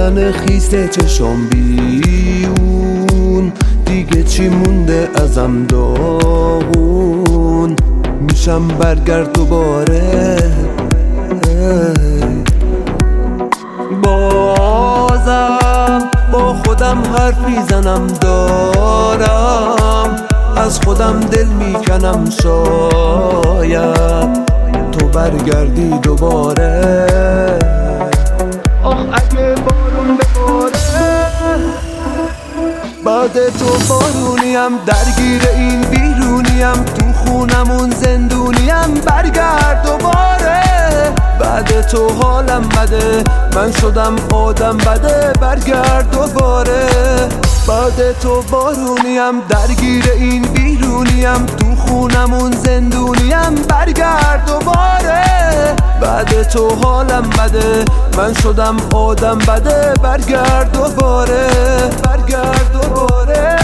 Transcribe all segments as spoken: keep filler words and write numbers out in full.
دیدن خیسه چشم بیون، دیگه چی مونده ازم داغون، میشم برگرد دوباره. بازم با خودم حرف میزنم دارم، از خودم دل میکنم شاید تو برگردی دوباره. آخ اگه بارون بباره، بعد تو بارونیم، درگیر این بیرونیم، تو خونمون زندونیم، برگرد دوباره. بعد تو حالم بده، من شدم آدم بده، برگرد دوباره. بعد تو بارونیم، درگیر این بیرونیم، تو خونمون زندونیم، برگرد دوباره. بعد تو حالم بده، من شدم آدم بده، برگرد دوباره، برگرد دوباره.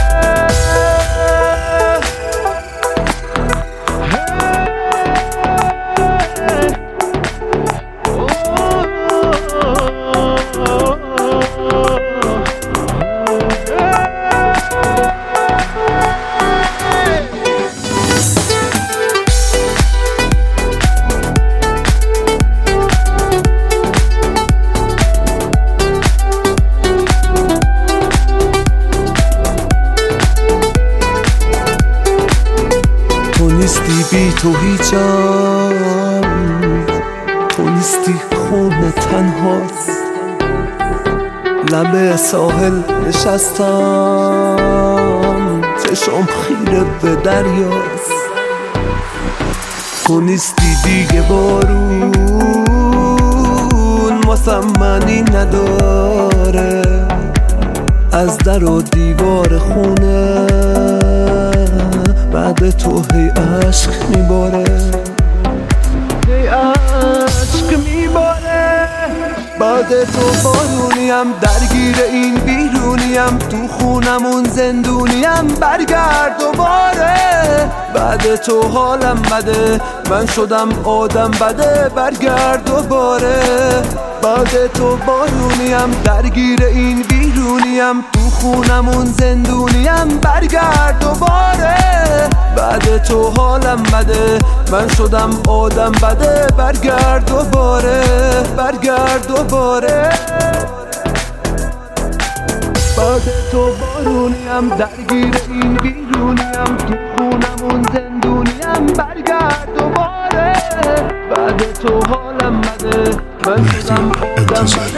تو نیستی بی تو هیچم، تو نیستی خونه تنهاست، لبه ساحل نشستم، چشم خیره به دریاست. تو نیستی دیگه بارون، واسم معنی نداره، از در و دیوار خونه بعد تو هی عشق میباره، هی عشق میباره. بعد تو بارونیم، درگیر این بیرونیم، تو خونمون زندونیم، برگرد دوباره. بعد تو حالم بده، من شدم آدم بده، برگرد دوباره. بعد تو بارونیم، درگیر این بیرونیم، تو خونمون زندونیم، برگرد دوباره. بعد تو حالم بده، من شدم آدم بده، برگرد دوباره، برگرد دوباره. بعد تو بارونیم، درگیر این بیرونیم، تو خونمون زندونیم، برگرد دوباره. بعد تو حالم بده، من شدم آدم بده.